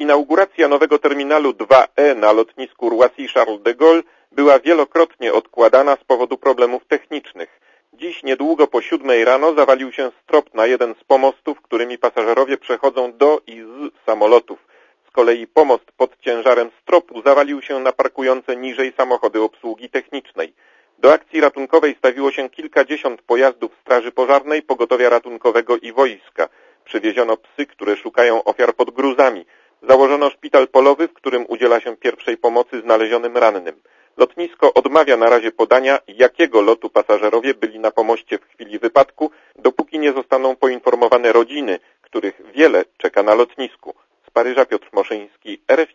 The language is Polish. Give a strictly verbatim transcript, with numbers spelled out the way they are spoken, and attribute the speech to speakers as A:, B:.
A: Inauguracja nowego terminalu dwa E na lotnisku Roissy-Charles de Gaulle była wielokrotnie odkładana z powodu problemów technicznych. Dziś niedługo po siódmej rano zawalił się strop na jeden z pomostów, którymi pasażerowie przechodzą do i z samolotów. Z kolei pomost pod ciężarem stropu zawalił się na parkujące niżej samochody obsługi technicznej. Do akcji ratunkowej stawiło się kilkadziesiąt pojazdów straży pożarnej, pogotowia ratunkowego i wojska. Przywieziono psy, które szukają ofiar pod gruzami. Założono szpital polowy, w którym udziela się pierwszej pomocy znalezionym rannym. Lotnisko odmawia na razie podania, jakiego lotu pasażerowie byli na pomoście w chwili wypadku, dopóki nie zostaną poinformowane rodziny, których wiele czeka na lotnisku. Z Paryża Piotr Moszyński, R F I.